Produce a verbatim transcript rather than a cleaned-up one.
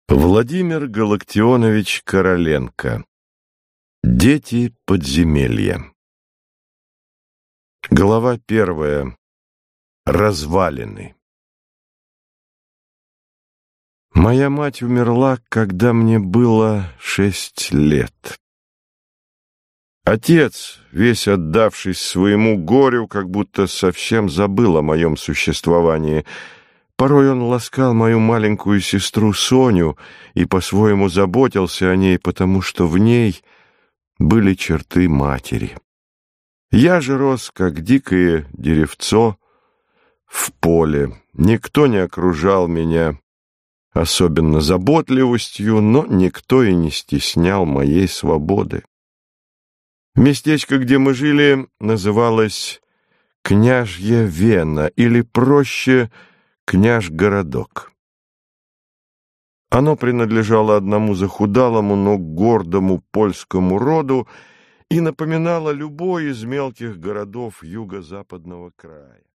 Владимир Галактионович Короленко. Дети подземелья. Глава первая. Развалины. Моя мать умерла, когда мне было шесть лет. Отец, весь отдавшись своему горю, как будто совсем забыл о моем существовании. Порой он ласкал мою маленькую сестру Соню и по-своему заботился о ней, потому что в ней были черты матери. Я же рос, как дикое деревцо в поле. Никто не окружал меня особенно заботливостью, но никто и не стеснял моей свободы. Местечко, где мы жили, называлось Княжья Вена, или проще Княж-городок. Оно принадлежало одному захудалому, но гордому польскому роду и напоминало любой из мелких городов юго-западного края.